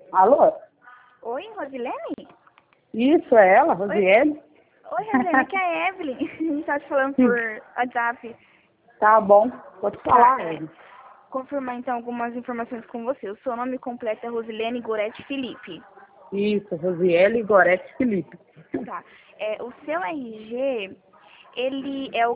Alô? Oi, Rosilene? Isso, é ela, Rosiele? Oi, Rosilene, aqui é a Evelyn. A gente tá te falando por WhatsApp. Tá bom, pode falar, Evelyn. Confirmar então algumas informações com você. O seu nome completo é Rosilene Gorete Felipe. Isso, Rosiele Gorete Felipe. Tá. O seu RG, ele é o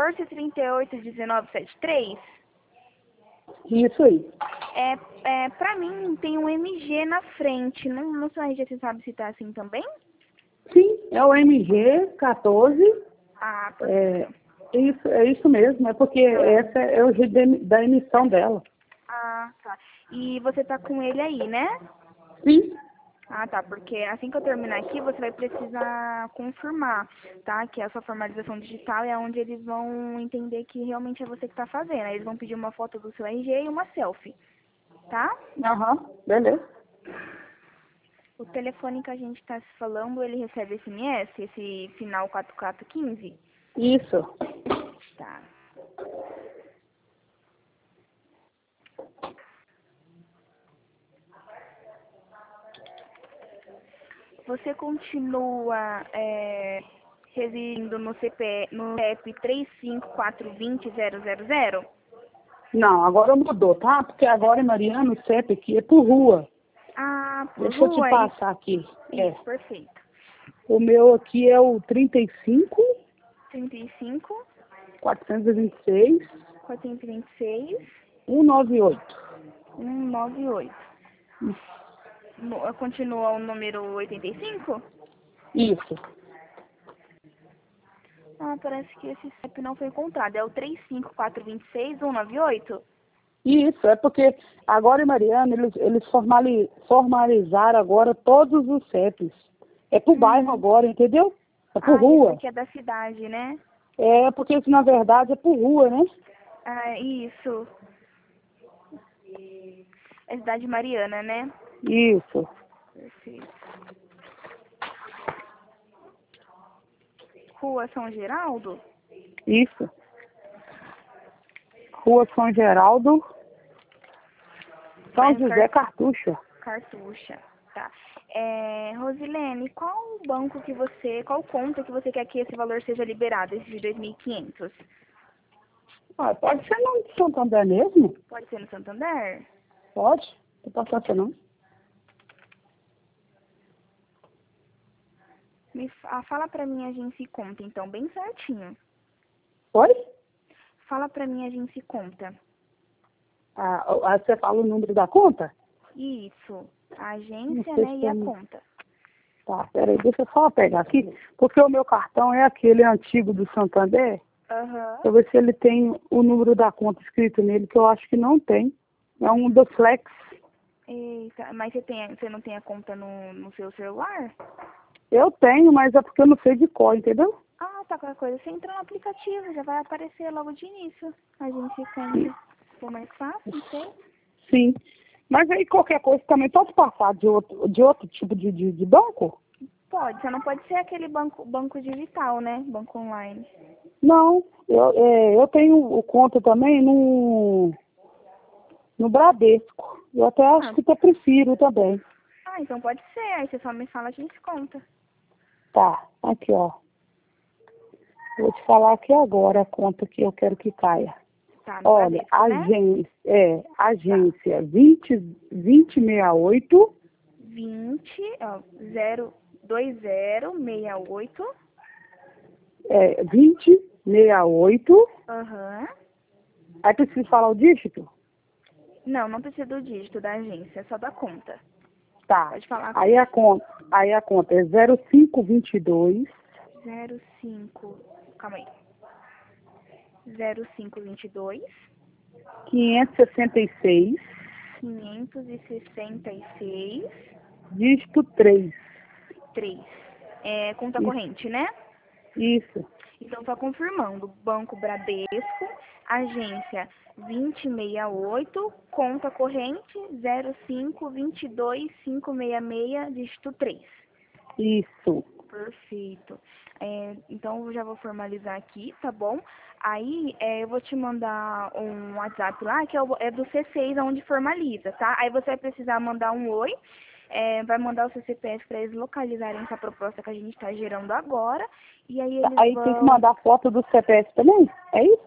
14381973? Isso aí. Pra mim tem um MG na frente. No seu RG você sabe se tá assim também? Sim, é o MG14. Ah, É perfeito. isso mesmo, é porque essa é o jeito da emissão dela. Ah, tá. E você tá com ele aí, né? Sim. Ah, tá, porque assim que eu terminar aqui, você vai precisar confirmar, tá? Que a sua formalização digital é onde eles vão entender que realmente é você que tá fazendo. Aí eles vão pedir uma foto do seu RG e uma selfie, tá? Aham, beleza. O telefone que a gente tá se falando, ele recebe SMS, esse final 4415? Isso. Tá. Você continua residindo no CEP 35420000? Não, agora mudou, tá? Porque agora, Mariana, o CEP aqui é por rua. Ah, por Deixa eu te rua, passar aqui. isso, perfeito. O meu aqui é o 35 35, 426 426, 198. 198. Continua o número 85? Isso. Ah, parece que esse CEP não foi encontrado. É o 35426 198? Isso, é porque agora em Mariana eles formalizaram agora todos os CEPs. É por bairro agora, entendeu? É por Ah, esse rua. aqui é da cidade, né? É porque isso na verdade é por rua, né? Ah, isso. É cidade Mariana, né? Isso, Perfeito. Rua São Geraldo? isso. Rua São Geraldo, São Bairro José Cartucho. Cartucha. Tá. Rosilene, qual conta que você quer que esse valor seja liberado, esse de 2.500? Ah, pode ser não de Santander mesmo? Pode ser no Santander? Pode. Não pode ser não. Fala pra mim agência e conta, então, bem certinho. Pode? Fala pra mim agência e conta. Você fala o número da conta? Isso. A Não agência, sei né, se e a tem. conta. Tá, peraí, deixa eu só pegar aqui, porque o meu cartão é aquele antigo do Santander. Aham. Pra ver se ele tem o número da conta escrito nele, que eu acho que não tem. É um do Flex. Eita, mas você não tem a conta no seu celular? Eu tenho, mas é porque eu não sei de cor, entendeu? Ah, tá, qualquer coisa. Você entra no aplicativo, já vai aparecer logo de início. Agência e conta. Se for mais fácil, não sei. Sim. Mas aí qualquer coisa também pode passar de outro tipo de banco? Pode, só não pode ser aquele banco digital, né? Banco online. Não, eu tenho o conta também no Bradesco. Eu até acho Ah, que até prefiro também. então pode ser. Aí você só me fala, a gente conta. Tá, aqui ó. Vou te falar aqui agora a conta que eu quero que caia. Tá, no Olha, Bradesco, né? Tá. agência 2068 20, ó, 02068. 2068. Aham. Aí preciso falar o dígito? Não, não precisa do dígito da agência, é só da conta. Tá. Pode falar a Aí conta. a conta é 0522 05, calma aí. 0522 566, 566 dígito 3. 3. Conta Isso. corrente, né? Isso. Então, só confirmando, Banco Bradesco, agência 2068, conta corrente 0522566, dígito 3. Isso. Perfeito. Então, eu já vou formalizar aqui, tá bom? Aí, eu vou te mandar um WhatsApp lá, que é do C6, onde formaliza, tá? Aí você vai precisar mandar um oi, vai mandar o seu CPF para eles localizarem essa proposta que a gente está gerando agora. E aí eles Aí vão... tem que mandar foto do CPF também? É isso?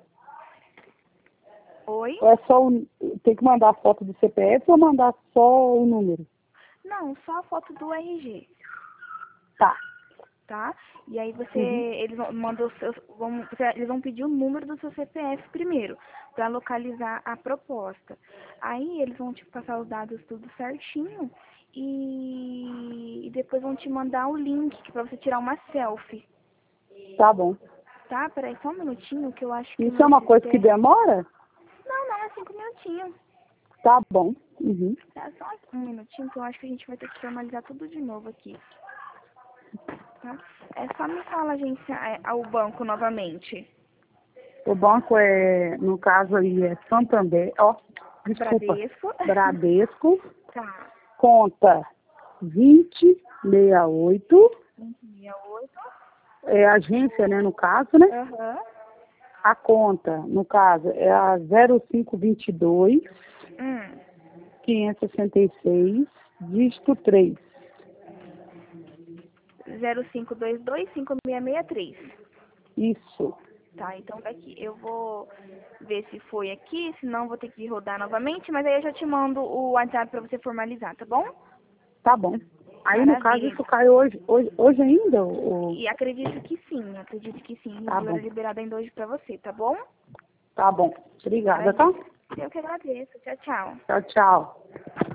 Oi? Ou é só tem que mandar foto do CPF ou mandar só o número? Não, só a foto do RG. Tá. Tá? E aí Uhum. eles eles vão pedir o número do seu CPF primeiro, para localizar a proposta. Aí eles vão te passar os dados tudo certinho e depois vão te mandar o link para você tirar uma selfie. Tá bom. Tá? Peraí, só um minutinho que eu acho que o Isso é meu uma coisa que sistema... demora? Não, é 5 minutinhos. Tá bom. Uhum. Tá, só um minutinho que eu acho que a gente vai ter que formalizar tudo de novo aqui. Tá? É só me falar, agência, ao banco novamente. O banco no caso aí, é Santander, desculpa, Bradesco. Bradesco, Tá. conta 2068, 68. é agência, né, no caso, né? Aham. A conta, no caso, é a 0522 566, dígito 3. 0522-5663. Isso. Tá, então daqui eu vou ver se foi aqui, senão vou ter que rodar novamente, mas aí eu já te mando o WhatsApp pra você formalizar, tá bom? Tá bom. Aí, no caso, Maravilha. isso cai hoje ainda? E acredito que sim, acredito que sim. O Tá valor é bom. liberado ainda hoje pra você, tá bom? Tá bom. Obrigada, tá? Maravilha. Eu que agradeço. Tchau, tchau. Tchau, tchau.